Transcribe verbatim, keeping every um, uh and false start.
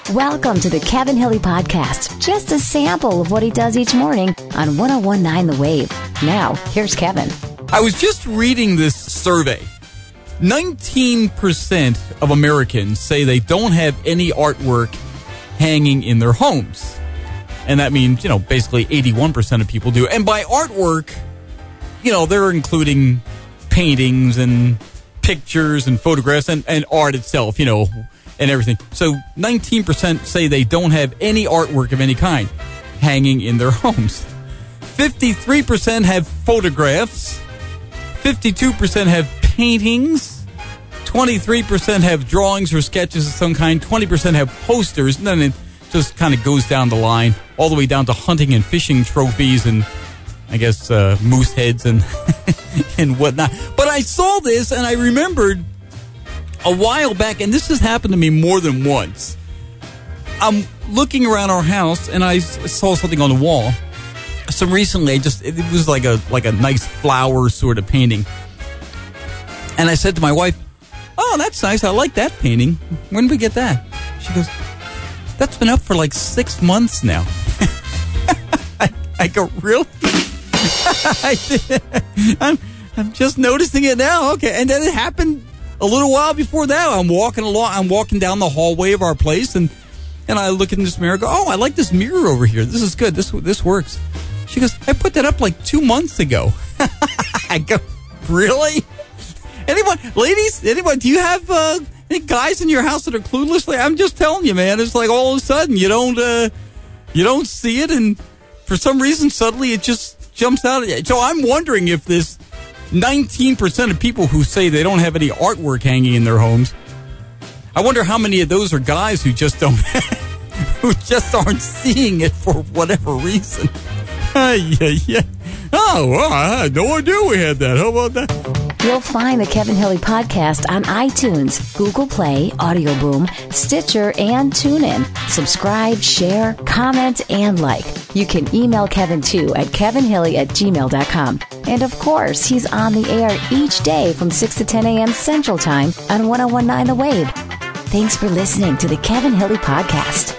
Welcome to the Kevin Hilly Podcast. Just a sample of what he does each morning on one oh one point nine The Wave. Now, here's Kevin. I was just reading this survey. nineteen percent of Americans say they don't have any artwork hanging in their homes. And that means, you know, basically eighty-one percent of people do. And by artwork, you know, they're including paintings and pictures and photographs and, and art itself, you know, and everything. So nineteen percent say they don't have any artwork of any kind hanging in their homes. fifty-three percent have photographs. fifty-two percent have paintings. twenty-three percent have drawings or sketches of some kind. twenty percent have posters. And then it just kind of goes down the line, all the way down to hunting and fishing trophies and, I guess, uh, moose heads and and whatnot. But I saw this and I remembered a while back, and this has happened to me more than once. I'm looking around our house and I saw something on the wall. So recently, I just it was like a like a nice flower sort of painting, and I said to my wife, "Oh, that's nice. I like that painting. When did we get that?" She goes, "That's been up for like six months now." I, I go, "Really?" I did. I'm I'm just noticing it now. Okay, and then it happened a little while before that. I'm walking along. I'm walking down the hallway of our place, and and I look in this mirror. And go, "Oh, I like this mirror over here. This is good. This this works." She goes, "I put that up like two months ago." I go, "Really? Anyone, ladies? Anyone? Do you have uh, any guys in your house that are clueless?" I'm just telling you, man. It's like all of a sudden you don't uh, you don't see it, and for some reason suddenly it just jumps out at you. So I'm wondering if this nineteen percent of people who say they don't have any artwork hanging in their homes, I wonder how many of those are guys who just don't, who just aren't seeing it for whatever reason. Uh, yeah, yeah. Oh, well, I had no idea we had that. How about that? You'll find the Kevin Hilly Podcast on iTunes, Google Play, Audio Boom, Stitcher, and TuneIn. Subscribe, share, comment, and like. You can email Kevin, too, at kevinhilly at gmail dot com. And, of course, he's on the air each day from six to ten a.m. Central Time on one oh one point nine The Wave. Thanks for listening to the Kevin Hilly Podcast.